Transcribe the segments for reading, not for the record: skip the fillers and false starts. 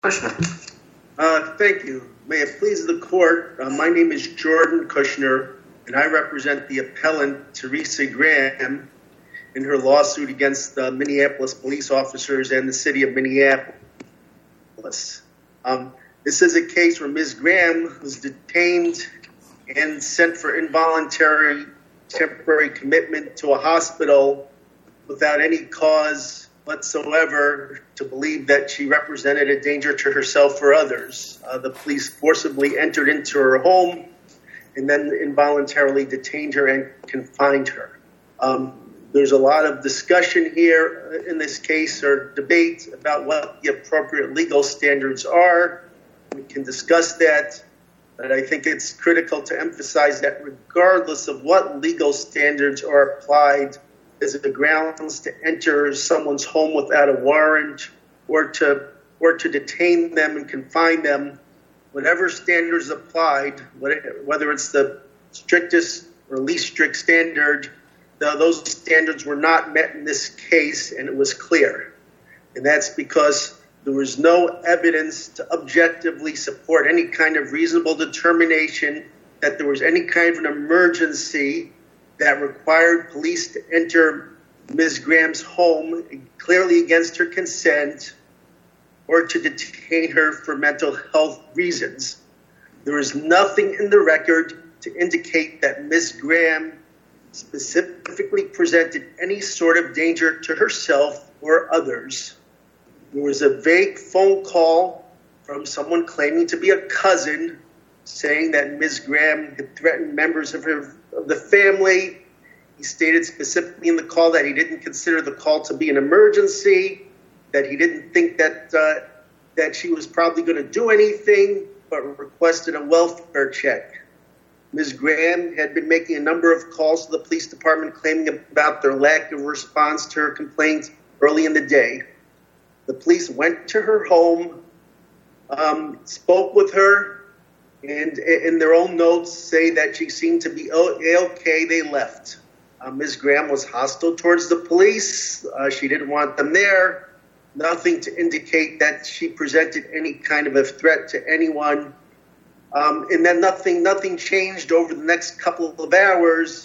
Thank you. May it please the court, my name is Jordan Kushner, and I represent the appellant Teresa Graham in her lawsuit against the Minneapolis police officers and the city of Minneapolis. This is a case where Ms. Graham was detained and sent for involuntary temporary commitment to a hospital without any cause whatsoever to believe that she represented a danger to herself or others. The police forcibly entered into her home and then involuntarily detained her and confined her. There's a lot of discussion here in this case or debate about what the appropriate legal standards are. We can discuss that, but I think it's critical to emphasize that regardless of what legal standards are applied as the grounds to enter someone's home without a warrant or to detain them and confine them, whatever standards applied, whether it's the strictest or least strict standard, those standards were not met in this case, and it was clear. And that's because there was no evidence to objectively support any kind of reasonable determination that there was any kind of an emergency that required police to enter Ms. Graham's home clearly against her consent or to detain her for mental health reasons. There is nothing in the record to indicate that Ms. Graham specifically presented any sort of danger to herself or others. There was a vague phone call from someone claiming to be a cousin saying that Ms. Graham had threatened members of the family. He stated specifically in the call that he didn't consider the call to be an emergency, that he didn't think that she was probably going to do anything, but requested a welfare check. Ms. Graham had been making a number of calls to the police department claiming about their lack of response to her complaints early in the day. The police went to her home, spoke with her, and in their own notes say that she seemed to be okay. They left. Ms. Graham was hostile towards the police. She didn't want them there. Nothing to indicate that she presented any kind of a threat to anyone. And then nothing changed over the next couple of hours.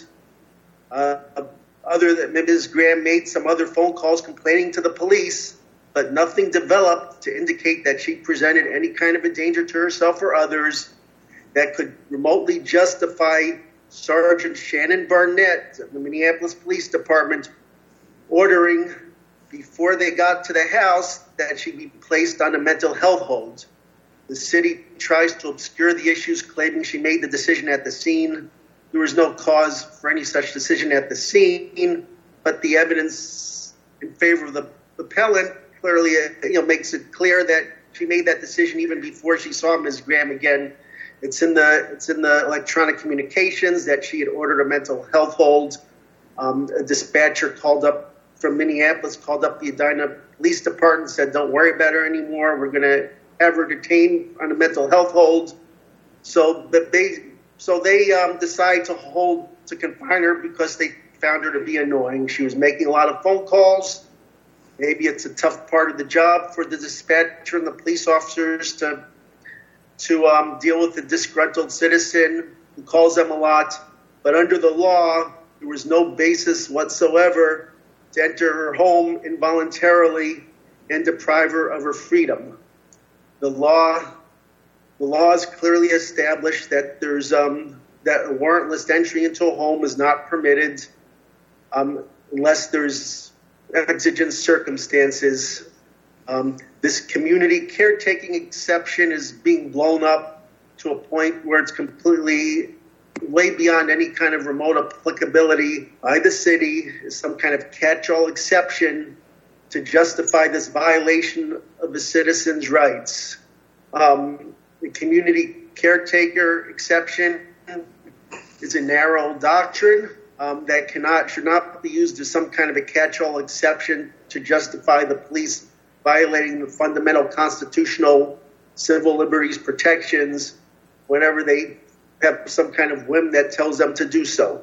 Other than Ms. Graham made some other phone calls complaining to the police, but nothing developed to indicate that she presented any kind of a danger to herself or others that could remotely justify Sergeant Shannon Barnett of the Minneapolis Police Department ordering, before they got to the house, that she be placed on a mental health hold. The city tries to obscure the issues, claiming she made the decision at the scene. There was no cause for any such decision at the scene, but the evidence in favor of the appellant clearly makes it clear that she made that decision even before she saw Ms. Graham again. It's in the electronic communications that she had ordered a mental health hold. A dispatcher called up from Minneapolis, called up the Edina Police Department, said, "Don't worry about her anymore. We're going to have her detained on a mental health hold." So they decide to confine her because they found her to be annoying. She was making a lot of phone calls. Maybe it's a tough part of the job for the dispatcher and the police officers to deal with a disgruntled citizen who calls them a lot. But under the law, there was no basis whatsoever to enter her home involuntarily and deprive her of her freedom. The law is clearly established that there's that a warrantless entry into a home is not permitted unless there's exigent circumstances. This community caretaking exception is being blown up to a point where it's completely way beyond any kind of remote applicability by the city. Is some kind of catch-all exception to justify this violation of the citizens' rights. The community caretaker exception is a narrow doctrine that should not be used as some kind of a catch-all exception to justify the police violating the fundamental constitutional civil liberties protections whenever they have some kind of whim that tells them to do so.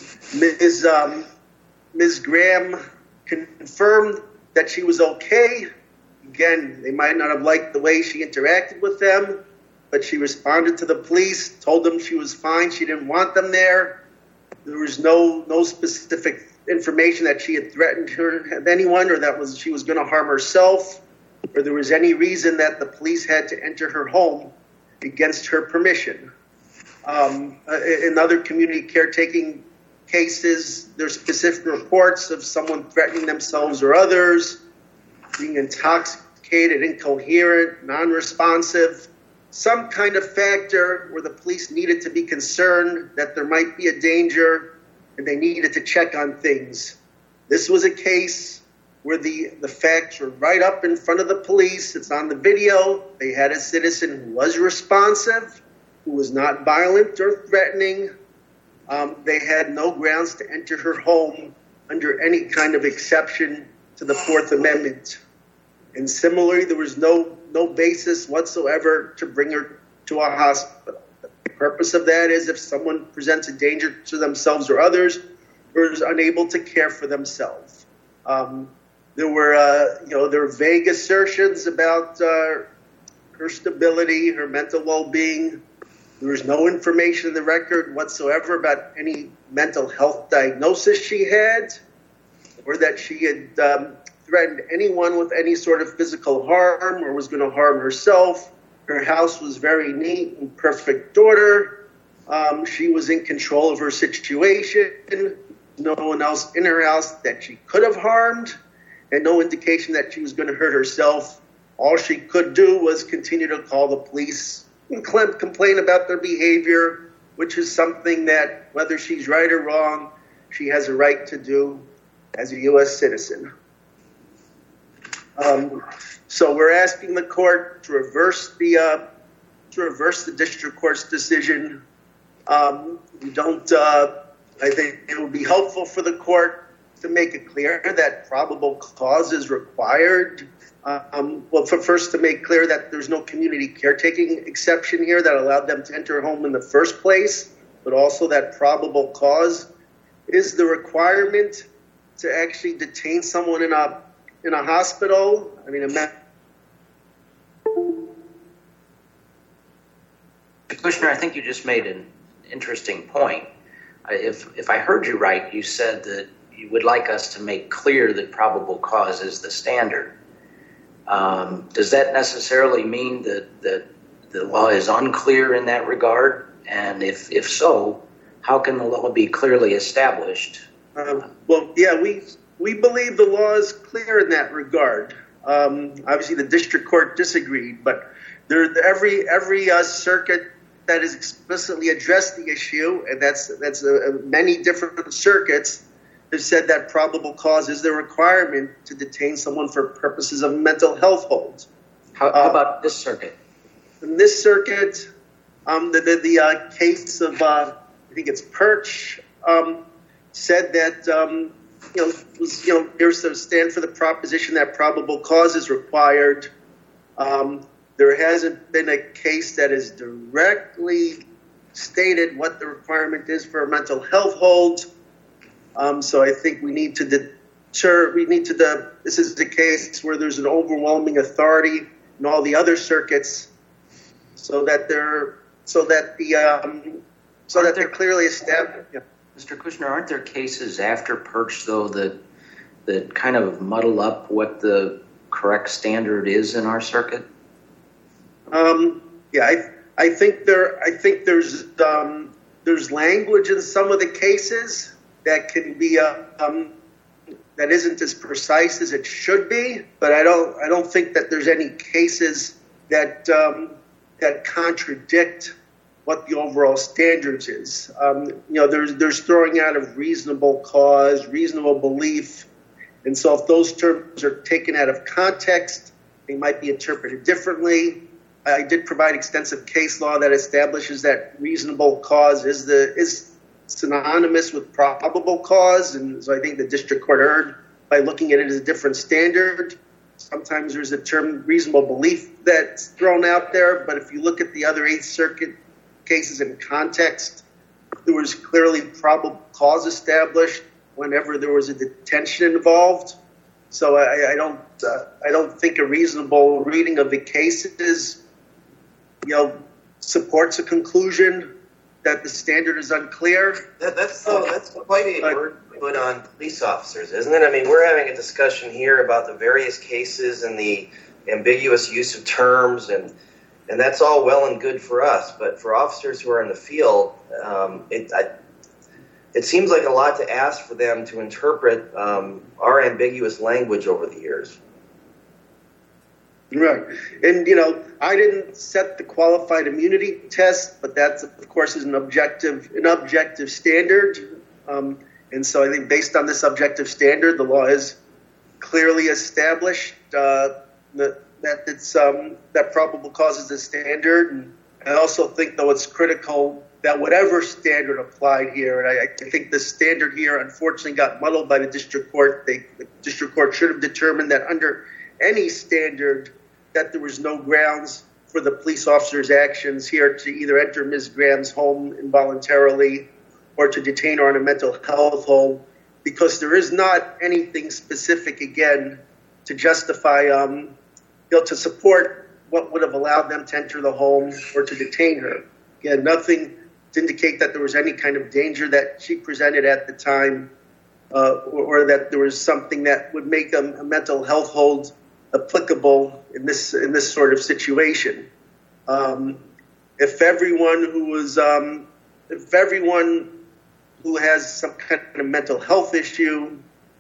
Ms. Graham confirmed that she was okay Again, they might not have liked the way she interacted with them, but she responded to the police, told them she was fine, she didn't want them there. There was no specific information that she had threatened anyone, or that she was going to harm herself, or there was any reason that the police had to enter her home against her permission. In other community caretaking cases, there's specific reports of someone threatening themselves or others, being intoxicated, incoherent, non-responsive, some kind of factor where the police needed to be concerned that there might be a danger and they needed to check on things. This was a case where the facts were right up in front of the police. It's on the video. They had a citizen who was responsive, who was not violent or threatening. They had no grounds to enter her home under any kind of exception to the Fourth Amendment. And similarly, there was no basis whatsoever to bring her to a hospital. The purpose of that is if someone presents a danger to themselves or others, or is unable to care for themselves. There were vague assertions about her stability, her mental well-being. There was no information in the record whatsoever about any mental health diagnosis she had, or that she had threatened anyone with any sort of physical harm or was going to harm herself. Her house was very neat and perfect order. She was in control of her situation. No one else in her house that she could have harmed, and no indication that she was going to hurt herself. All she could do was continue to call the police and complain about their behavior, which is something that, whether she's right or wrong, she has a right to do as a U.S. citizen. So we're asking the court to reverse the district court's decision. I think it would be helpful for the court to make it clear that probable cause is required. First to make clear that there's no community caretaking exception here that allowed them to enter a home in the first place, but also that probable cause is the requirement to actually detain someone in a hospital. Kushner, I think you just made an interesting point. If I heard you right, you said that you would like us to make clear that probable cause is the standard. Does that necessarily mean that the law is unclear in that regard? And if so, how can the law be clearly established? We believe the law is clear in that regard. Obviously, the district court disagreed, but every circuit that has explicitly addressed the issue, and that's many different circuits, have said that probable cause is the requirement to detain someone for purposes of mental health hold. How about this circuit? In this circuit, the case of I think it's Perch said that there's a stand for the proposition that probable cause is required. There hasn't been a case that has directly stated what the requirement is for a mental health hold. So I think we need to this is the case where there's an overwhelming authority in all the other circuits, so that they're clearly established. Yeah. Mr. Kushner, aren't there cases after Perch, though, that kind of muddle up what the correct standard is in our circuit? I think there's language in some of the cases that can be that isn't as precise as it should be, but I don't think that there's any cases that contradict what the overall standards is. There's throwing out of reasonable cause, reasonable belief, and so if those terms are taken out of context, they might be interpreted differently. I did provide extensive case law that establishes that reasonable cause is synonymous with probable cause, and so I think the district court erred by looking at it as a different standard. Sometimes there's a term reasonable belief that's thrown out there, but if you look at the other Eighth Circuit cases in context, there was clearly probable cause established whenever there was a detention involved. So I don't I don't think a reasonable reading of the cases, supports a conclusion that the standard is unclear. That's quite a burden put on police officers, isn't it? I mean, we're having a discussion here about the various cases and the ambiguous use of terms, and that's all well and good for us. But for officers who are in the field, it seems like a lot to ask for them to interpret our ambiguous language over the years. Right. And, I didn't set the qualified immunity test, but that's, of course, is an objective standard. And so I think based on this objective standard, the law is clearly established that probable cause is the standard. And I also think, though, it's critical that whatever standard applied here, and I think the standard here unfortunately got muddled by the district court. The district court should have determined that under any standard that there was no grounds for the police officer's actions here to either enter Ms. Graham's home involuntarily or to detain her on a mental health hold, because there is not anything specific, again, to justify, to support what would have allowed them to enter the home or to detain her. Again, nothing to indicate that there was any kind of danger that she presented at the time or that there was something that would make a mental health hold applicable in this sort of situation. If everyone who has some kind of mental health issue,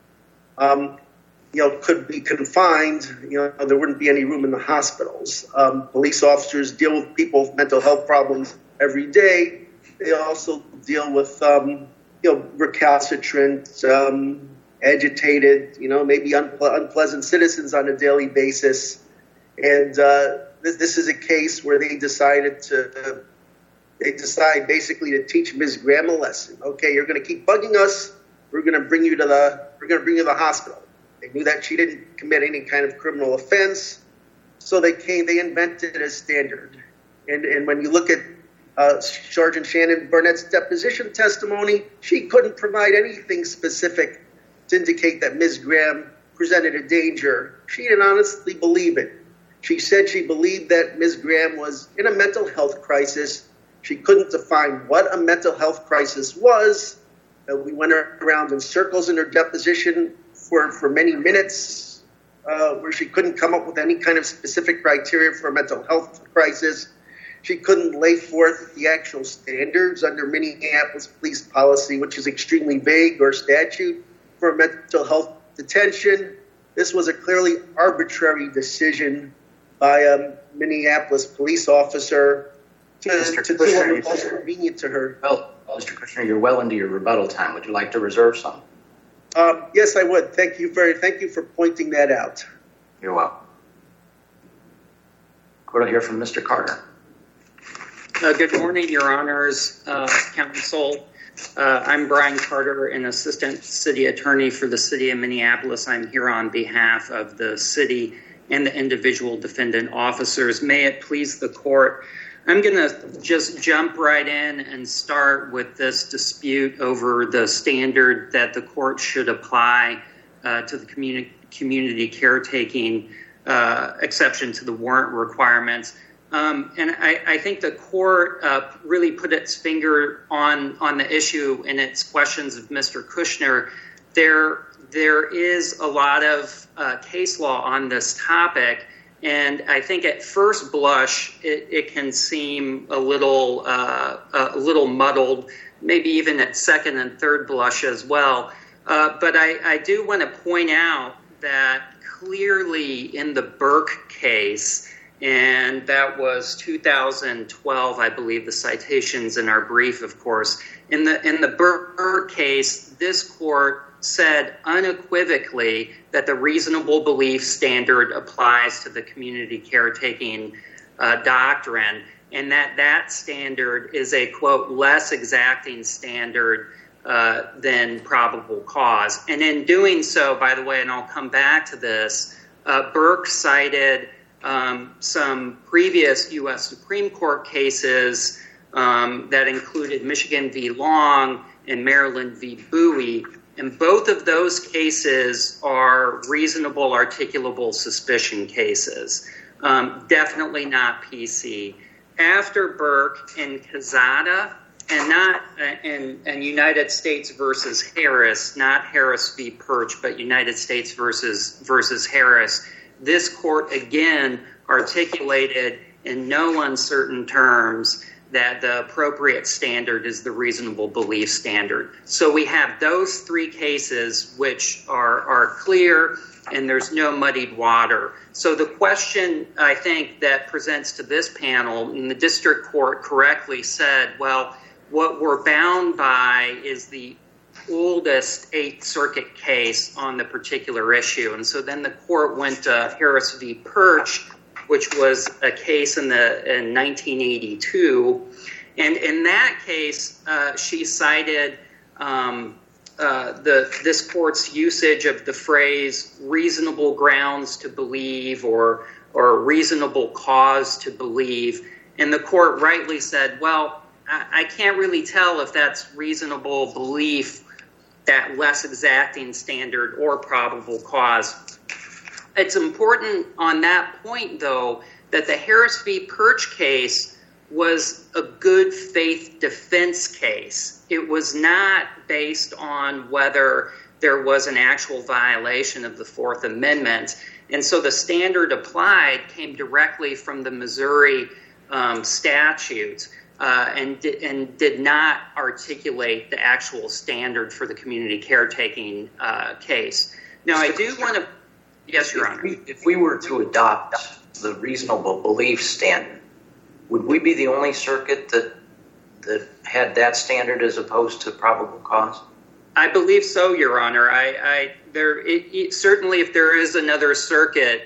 could be confined, there wouldn't be any room in the hospitals. Police officers deal with people with mental health problems every day. They also deal with, recalcitrant, agitated, maybe unpleasant citizens on a daily basis. And this is a case where they decide basically to teach Ms. Graham a lesson. Okay, you're going to keep bugging us. We're going to bring you to the hospital. They knew that she didn't commit any kind of criminal offense, so they invented a standard. And when you look at Sergeant Shannon Burnett's deposition testimony, she couldn't provide anything specific to indicate that Ms. Graham presented a danger. She didn't honestly believe it. She said she believed that Ms. Graham was in a mental health crisis. She couldn't define what a mental health crisis was. We went around in circles in her deposition for many minutes where she couldn't come up with any kind of specific criteria for a mental health crisis. She couldn't lay forth the actual standards under Minneapolis police policy, which is extremely vague, or statute for mental health detention. This was a clearly arbitrary decision by a Minneapolis police officer to do what was most convenient to her. Well, Mr. Kushner, you're well into your rebuttal time. Would you like to reserve some? Yes, I would. Thank you for pointing that out. You're welcome. Court will hear from Mr. Carter. Good morning, Your Honors, Counsel. I'm Brian Carter, an Assistant City Attorney for the City of Minneapolis. I'm here on behalf of the city and the individual defendant officers. May it please the court, I'm going to just jump right in and start with this dispute over the standard that the court should apply to the community caretaking exception to the warrant requirements. And I think the court really put its finger on the issue in its questions of Mr. Kushner. There is a lot of case law on this topic, and I think at first blush it can seem a little muddled, maybe even at second and third blush as well. But I do want to point out that clearly in the Burke case, and that was 2012, I believe, the citations in our brief, of course. In the Burke case, this court said unequivocally that the reasonable belief standard applies to the community caretaking doctrine, and that standard is a, quote, less exacting standard than probable cause. And in doing so, by the way, and I'll come back to this, Burke cited some previous U.S. Supreme Court cases that included Michigan v. Long and Maryland v. Bowie. And both of those cases are reasonable, articulable suspicion cases. Definitely not PC. After Burke and Quezada, and United States versus Harris, not Harris v. Perch, but United States versus Harris, this court again articulated in no uncertain terms that the appropriate standard is the reasonable belief standard. So we have those three cases which are clear and there's no muddied water. So the question, I think, that presents to this panel, and the district court correctly said, well, what we're bound by is the oldest Eighth Circuit case on the particular issue. And so then the court went to Harris v. Perch, which was a case in 1982. And in that case, she cited this court's usage of the phrase reasonable grounds to believe or reasonable cause to believe. And the court rightly said, well, I can't really tell if that's reasonable belief, that less exacting standard, or probable cause. It's important on that point, though, that the Harris v. Perch case was a good faith defense case. It was not based on whether there was an actual violation of the Fourth Amendment. And so the standard applied came directly from the Missouri statutes. And did not articulate the actual standard for the community caretaking case. Now, I do want to... Yes, Your Honor. If we were to adopt the reasonable belief standard, would we be the only circuit that had that standard as opposed to probable cause? I believe so, Your Honor. Certainly, if there is another circuit,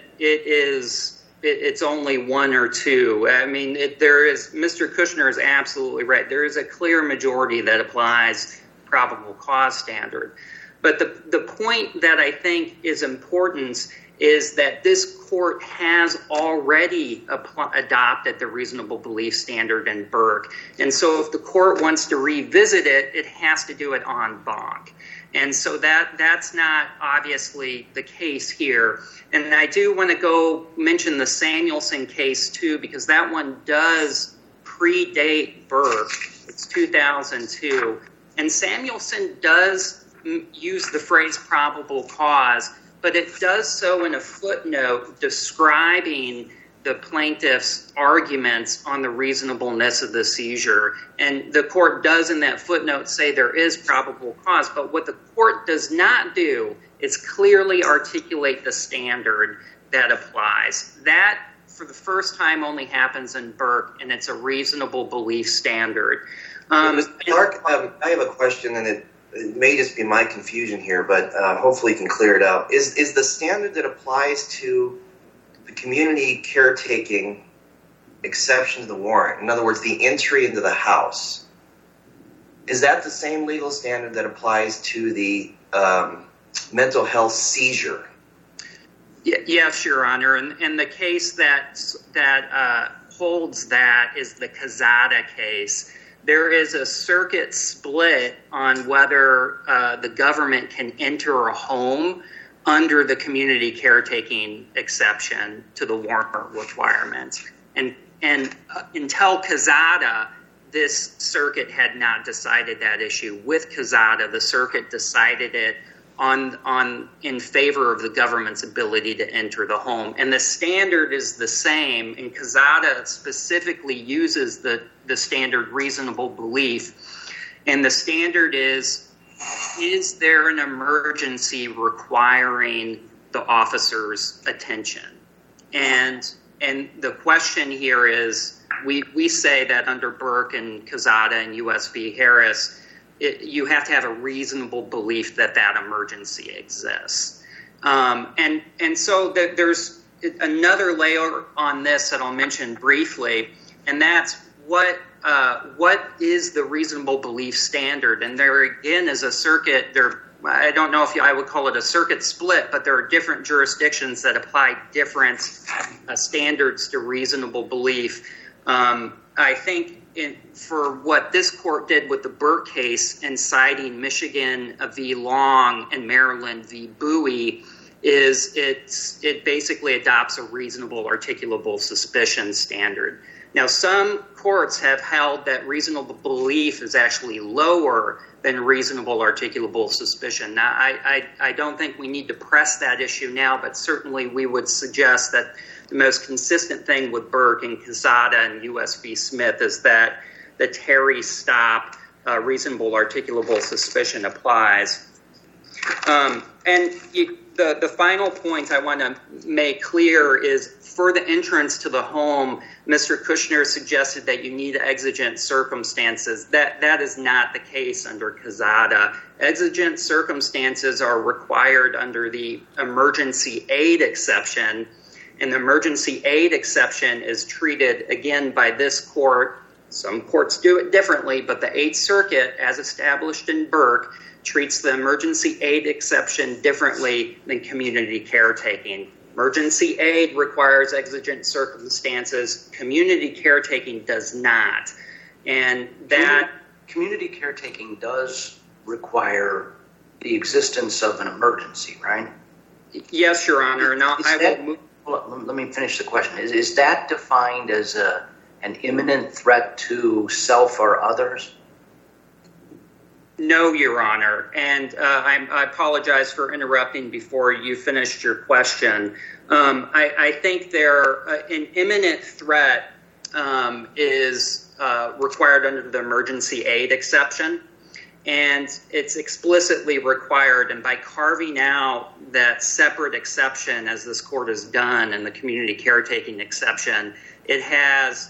it's only one or two. I mean, Mr. Kushner is absolutely right. There is a clear majority that applies probable cause standard. But the point that I think is important is that this court has already adopted the reasonable belief standard in Burke. And so if the court wants to revisit it, it has to do it en banc. And so that's not obviously the case here. And I do want to go mention the Samuelson case, too, because that one does predate Burke. It's 2002. And Samuelson does use the phrase probable cause, but it does so in a footnote describing the plaintiff's arguments on the reasonableness of the seizure. And the court does in that footnote say there is probable cause, but what the court does not do is clearly articulate the standard that applies. That, for the first time, only happens in Burke, and it's a reasonable belief standard. Mark, I have a question, and it may just be my confusion here, but hopefully you can clear it out. Is the standard that applies to the community caretaking exception to the warrant, in other words, the entry into the house, is that the same legal standard that applies to the mental health seizure? Yes, Your Honor. And the case that holds that is the Quezada case. There is a circuit split on whether the government can enter a home under the community caretaking exception to the warrant requirements. And until Quezada, this circuit had not decided that issue. With Quezada, the circuit decided it in favor of the government's ability to enter the home. And the standard is the same, and Quezada specifically uses the standard reasonable belief. And the standard is there an emergency requiring the officer's attention? And the question here is, we say that under Burke and Quezada and U.S. v. Harris, you have to have a reasonable belief that emergency exists. And so there's another layer on this that I'll mention briefly, and that's what is the reasonable belief standard? And there again is a circuit. I don't know if I would call it a circuit split, but there are different jurisdictions that apply different standards to reasonable belief. I think for what this court did with the Burke case and citing Michigan v. Long and Maryland v. Bowie is it basically adopts a reasonable articulable suspicion standard. Now, some courts have held that reasonable belief is actually lower than reasonable articulable suspicion. Now, I don't think we need to press that issue now, but certainly we would suggest that the most consistent thing with Burke and Quezada and U.S. v. Smith is that the Terry stop reasonable articulable suspicion applies. The final point I want to make clear is for the entrance to the home, Mr. Kushner suggested that you need exigent circumstances. That is not the case under Quezada. Exigent circumstances are required under the emergency aid exception, and the emergency aid exception is treated, again, by this court. Some courts do it differently, but the Eighth Circuit, as established in Burke, treats the emergency aid exception differently than community caretaking. Emergency aid requires exigent circumstances. Community caretaking does not. And that community caretaking does require the existence of an emergency, right? Yes, Your Honor. Now, let me finish the question. Is that defined as an imminent threat to self or others? No, Your Honor, and I apologize for interrupting before you finished your question. I think an imminent threat is required under the emergency aid exception, and it's explicitly required. And by carving out that separate exception, as this court has done, and the community caretaking exception, it has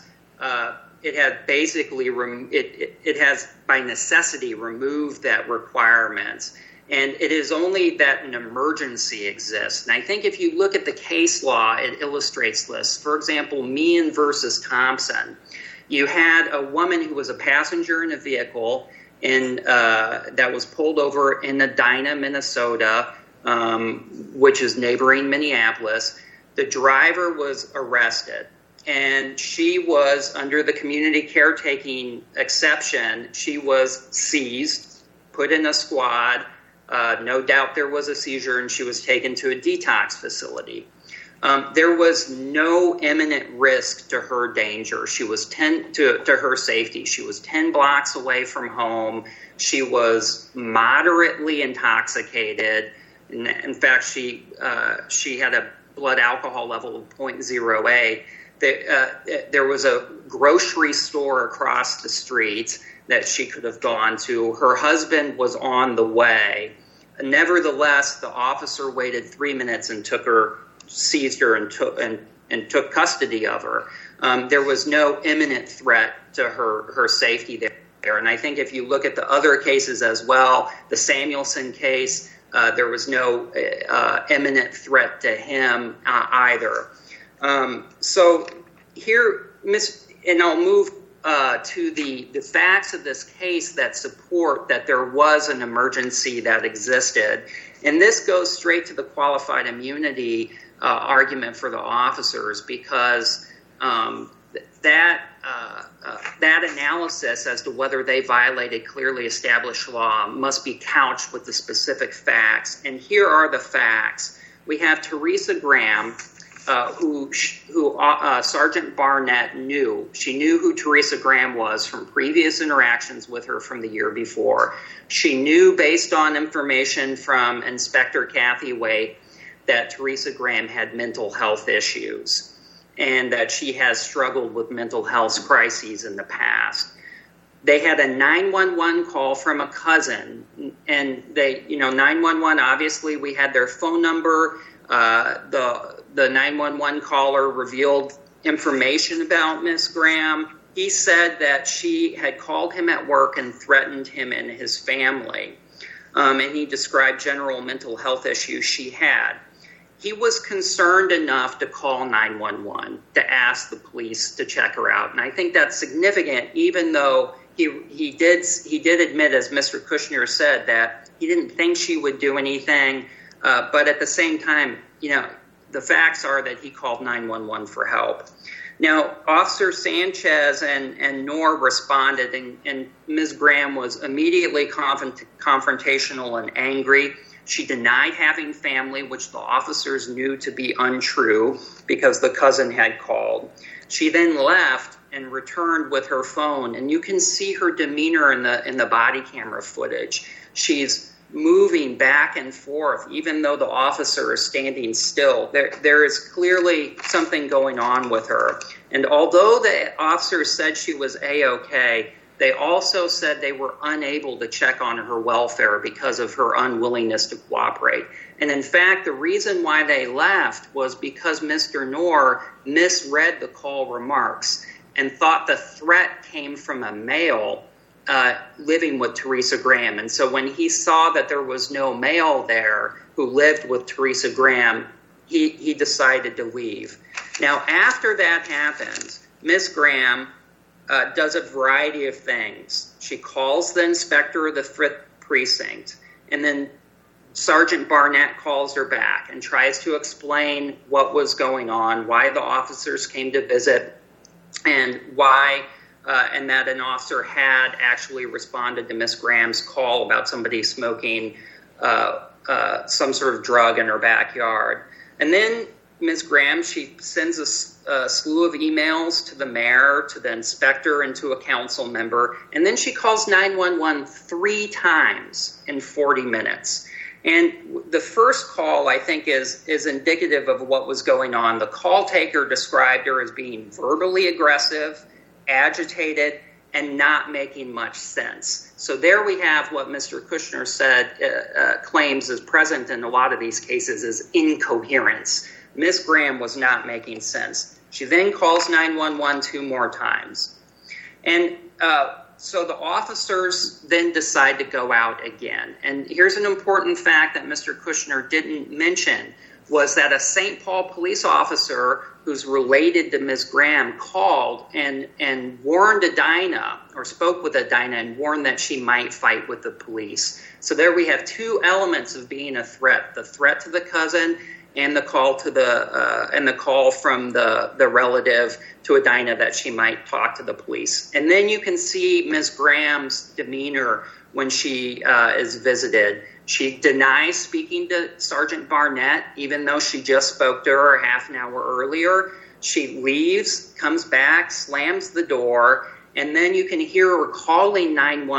basically it has by necessity removed that requirement, and it is only that an emergency exists. And I think if you look at the case law, it illustrates this. For example, Meehan versus Thompson, you had a woman who was a passenger in a vehicle that was pulled over in Edina, Minnesota, which is neighboring Minneapolis. The driver was arrested. And she was, under the community caretaking exception, she was seized, put in a squad. No doubt there was a seizure, and she was taken to a detox facility. There was no imminent risk to her danger. She was to her safety. She was 10 blocks away from home. She was moderately intoxicated. In fact, she had a blood alcohol level of 0.08. There was a grocery store across the street that she could have gone to. Her husband was on the way. Nevertheless, the officer waited 3 minutes and seized her and took custody of her. There was no imminent threat to her safety there. And I think if you look at the other cases as well, the Samuelson case, there was no imminent threat to him either. So here, and I'll move to the facts of this case that support that there was an emergency that existed. And this goes straight to the qualified immunity argument for the officers, because that analysis as to whether they violated clearly established law must be couched with the specific facts. And here are the facts. We have Teresa Graham, who Sergeant Barnett knew. She knew who Teresa Graham was from previous interactions with her from the year before. She knew, based on information from Inspector Kathy Waite, that Teresa Graham had mental health issues and that she has struggled with mental health crises in the past. They had a 911 call from a cousin, and 911, obviously we had their phone number. The 911 caller revealed information about Miss Graham. He said that she had called him at work and threatened him and his family. And he described general mental health issues she had. He was concerned enough to call 911 to ask the police to check her out. And I think that's significant, even though he did admit, as Mr. Kushner said, that he didn't think she would do anything. But at the same time, the facts are that he called 911 for help. Now, Officer Sanchez and Noor responded, and Ms. Graham was immediately confrontational and angry. She denied having family, which the officers knew to be untrue because the cousin had called. She then left and returned with her phone, and you can see her demeanor in the body camera footage. She's moving back and forth, even though the officer is standing still. There is clearly something going on with her. And although the officers said she was A-OK, they also said they were unable to check on her welfare because of her unwillingness to cooperate. And in fact, the reason why they left was because Mr. Noor misread the call remarks and thought the threat came from a male living with Teresa Graham. And so when he saw that there was no male there who lived with Teresa Graham, he decided to leave. Now, after that happens, Ms. Graham does a variety of things. She calls the inspector of the 5th precinct, and then Sergeant Barnett calls her back and tries to explain what was going on, why the officers came to visit, and why and that an officer had actually responded to Ms. Graham's call about somebody smoking some sort of drug in her backyard. And then Ms. Graham, she sends a slew of emails to the mayor, to the inspector, and to a council member. And then she calls 911 3 times in 40 minutes. And the first call, I think, is indicative of what was going on. The call taker described her as being verbally aggressive, agitated, and not making much sense. So there we have what Mr. Kushner said claims is present in a lot of these cases is incoherence. Ms. Graham was not making sense. She then calls 911 2 more times. And so the officers then decide to go out again. And here's an important fact that Mr. Kushner didn't mention, was that a St. Paul police officer who's related to Ms. Graham called and warned Adina, or spoke with Adina and warned that she might fight with the police. So there we have 2 elements of being a threat: the threat to the cousin and the call to the call from the relative to Adina that she might talk to the police. And then you can see Ms. Graham's demeanor when she is visited. She denies speaking to Sergeant Barnett, even though she just spoke to her a half an hour earlier. She leaves, comes back, slams the door, and then you can hear her calling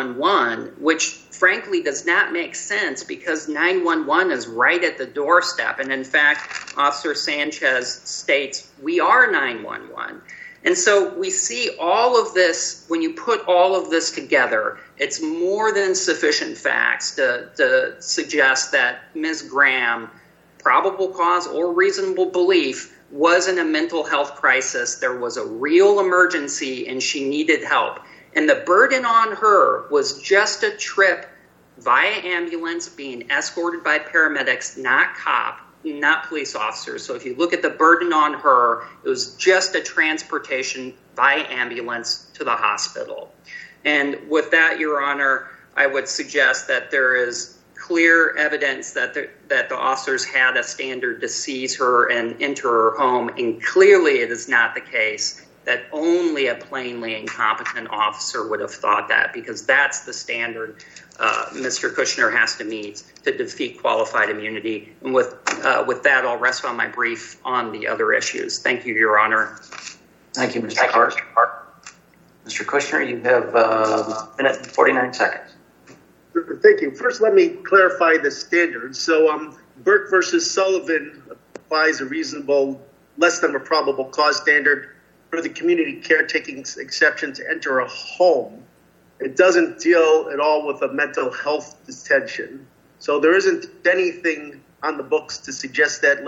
911, which frankly does not make sense because 911 is right at the doorstep. And in fact, Officer Sanchez states, "We are 911." And so we see all of this, when you put all of this together, it's more than sufficient facts to suggest that Ms. Graham, probable cause or reasonable belief, was in a mental health crisis. There was a real emergency and she needed help. And the burden on her was just a trip via ambulance being escorted by paramedics, not police officers. So if you look at the burden on her, it was just a transportation via ambulance to the hospital. And with that, Your Honor, I would suggest that there is clear evidence that the officers had a standard to seize her and enter her home. And clearly it is not the case that only a plainly incompetent officer would have thought that, because that's the standard Mr. Kushner has to meet to defeat qualified immunity. And with that, I'll rest on my brief on the other issues. Thank you, Your Honor. Thank you, Mr. Carter. Mr. Kushner, you have a minute and 49 seconds. Thank you. First, let me clarify the standards. So Burke versus Sullivan applies a reasonable, less than a probable cause standard for the community caretaking exception to enter a home. It doesn't deal at all with a mental health detention. So there isn't anything on the books to suggest that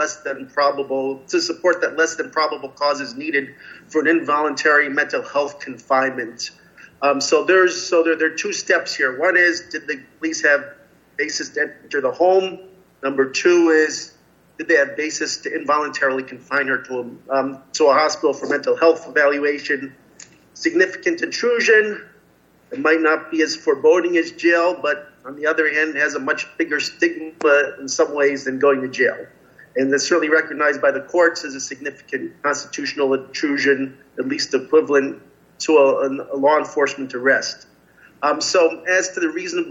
to support that less than probable cause is needed for an involuntary mental health confinement. So there are 2 steps here. One is, did the police have basis to enter the home? Number 2 is, did they have basis to involuntarily confine her to a hospital for mental health evaluation? Significant intrusion. It might not be as foreboding as jail, but on the other hand, has a much bigger stigma in some ways than going to jail. and that's certainly recognized by the courts as a significant constitutional intrusion, at least equivalent to a law enforcement arrest. So as to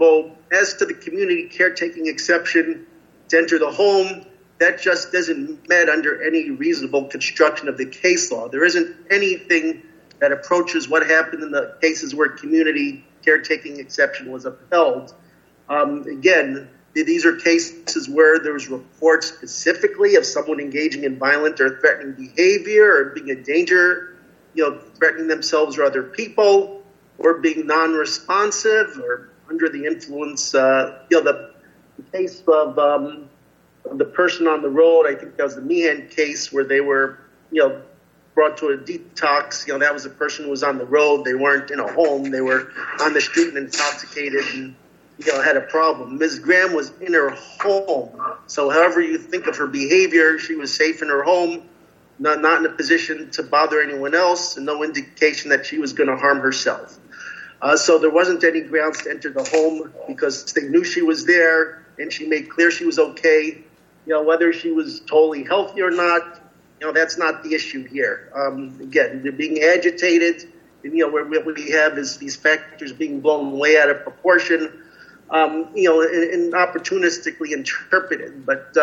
the community caretaking exception to enter the home, that just isn't met under any reasonable construction of the case law. There isn't anything that approaches what happened in the cases where community caretaking exception was upheld. Again, these are cases where there's reports specifically of someone engaging in violent or threatening behavior or being a danger, threatening themselves or other people, or being non-responsive or under the influence. The case of the person on the road, I think that was the Meehan case where they were, brought to a detox. That was a person who was on the road. They weren't in a home. They were on the street and intoxicated and, had a problem. Ms. Graham was in her home. So however you think of her behavior, she was safe in her home, not in a position to bother anyone else, and no indication that she was going to harm herself. So there wasn't any grounds to enter the home because they knew she was there and she made clear she was okay. Whether she was totally healthy or not, that's not the issue here. Again, they're being agitated. And, what we have is these factors being blown way out of proportion, and opportunistically interpreted. But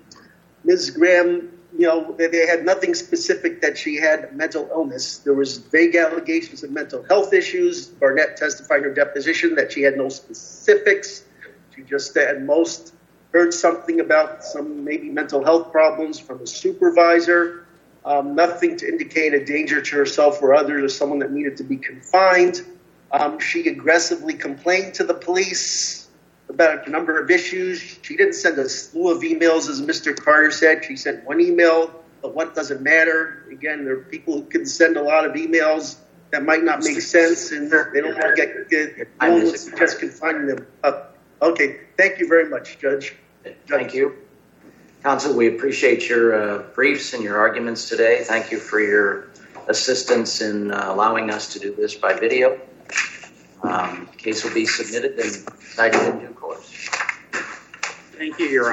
Ms. Graham, they had nothing specific that she had mental illness. There was vague allegations of mental health issues. Barnett testified in her deposition that she had no specifics. She just at most heard something about some maybe mental health problems from a supervisor. Nothing to indicate a danger to herself or others or someone that needed to be confined. She aggressively complained to the police about a number of issues. She didn't send a slew of emails, as Mr. Carter said. She sent one email, but what doesn't matter? Again, there are people who can send a lot of emails that might not make sense, and they don't want to get just confining them up. Okay, thank you very much, Judge. Thank you. Counsel, we appreciate your briefs and your arguments today. Thank you for your assistance in allowing us to do this by video. Case will be submitted and cited in due course. Thank you, Your Honor.